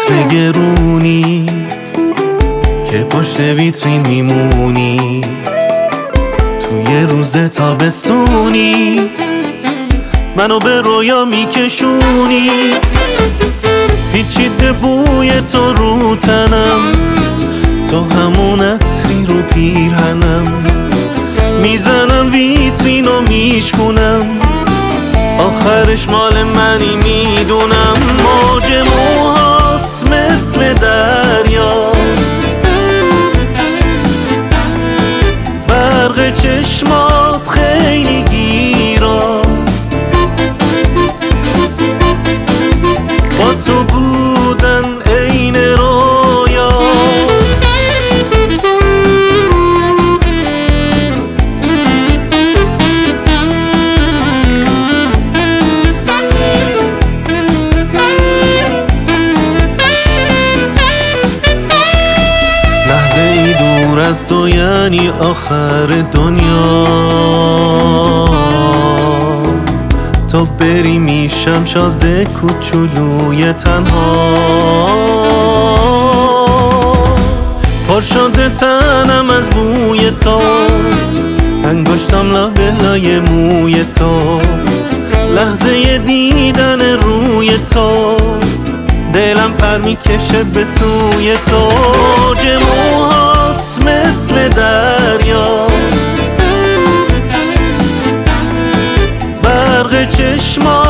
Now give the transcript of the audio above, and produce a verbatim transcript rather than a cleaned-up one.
عطر گرونی که پشت ویترین میمونی، توی روز تابستونی منو به رویا میکشونی. پیچیده بوی تو رو تنم، تو همون عطری رو پیرهنم، میزنم ویترین و میشکونم، آخرش مال منی میدونم. موج موهات مثل دریاست، برق چشمات خیلی گیراست، با تو بودن عین رویاست. لحظه ای دور از تو یعنی آخر دنیا، تو بری میشم شازده کوچولوی تنها. پر شده تنم از بوی تو، انگشتم لابلای موی تو، لحظه دیدن روی تو دلم پر میکشه به سوی تو. موج موهات مثل دریاست، برق چشمات